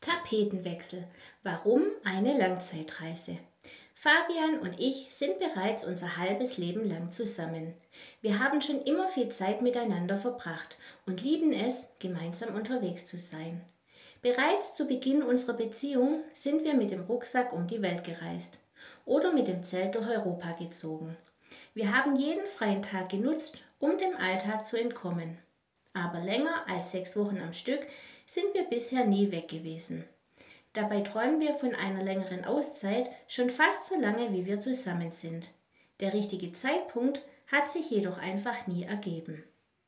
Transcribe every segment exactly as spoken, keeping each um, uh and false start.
Tapetenwechsel. Warum eine Langzeitreise? Fabian und ich sind bereits unser halbes Leben lang zusammen. Wir haben schon immer viel Zeit miteinander verbracht und lieben es, gemeinsam unterwegs zu sein. Bereits zu Beginn unserer Beziehung sind wir mit dem Rucksack um die Welt gereist oder mit dem Zelt durch Europa gezogen. Wir haben jeden freien Tag genutzt, um dem Alltag zu entkommen. Aber länger als sechs Wochen am Stück sind wir bisher nie weg gewesen. Dabei träumen wir von einer längeren Auszeit schon fast so lange, wie wir zusammen sind. Der richtige Zeitpunkt hat sich jedoch einfach nie ergeben.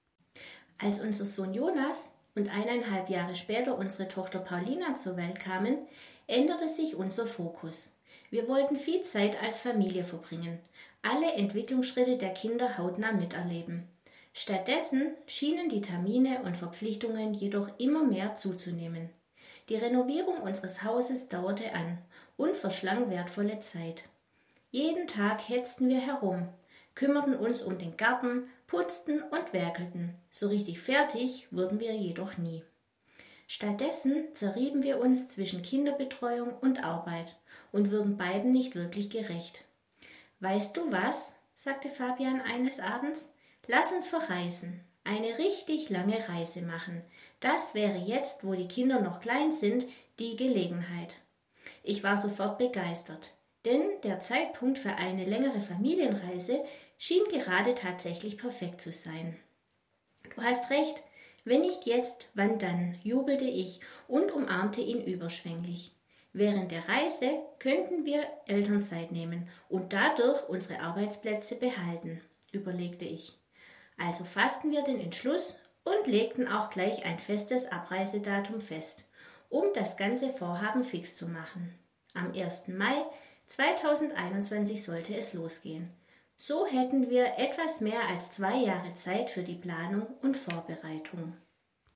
Als unser Sohn Jonas und eineinhalb Jahre später unsere Tochter Paulina zur Welt kamen, änderte sich unser Fokus. Wir wollten viel Zeit als Familie verbringen, alle Entwicklungsschritte der Kinder hautnah miterleben. Stattdessen schienen die Termine und Verpflichtungen jedoch immer mehr zuzunehmen. Die Renovierung unseres Hauses dauerte an und verschlang wertvolle Zeit. Jeden Tag hetzten wir herum, kümmerten uns um den Garten, putzten und werkelten. So richtig fertig wurden wir jedoch nie. Stattdessen zerrieben wir uns zwischen Kinderbetreuung und Arbeit und wurden beiden nicht wirklich gerecht. »Weißt du was?«, sagte Fabian eines Abends, »lass uns verreisen, eine richtig lange Reise machen. Das wäre jetzt, wo die Kinder noch klein sind, die Gelegenheit.« Ich war sofort begeistert, denn der Zeitpunkt für eine längere Familienreise schien gerade tatsächlich perfekt zu sein. »Du hast recht, wenn nicht jetzt, wann dann?«, jubelte ich und umarmte ihn überschwänglich. Während der Reise könnten wir Elternzeit nehmen und dadurch unsere Arbeitsplätze behalten, überlegte ich. Also fassten wir den Entschluss und legten auch gleich ein festes Abreisedatum fest, um das ganze Vorhaben fix zu machen. Am ersten Mai zweitausendeinundzwanzig sollte es losgehen. So hätten wir etwas mehr als zwei Jahre Zeit für die Planung und Vorbereitung.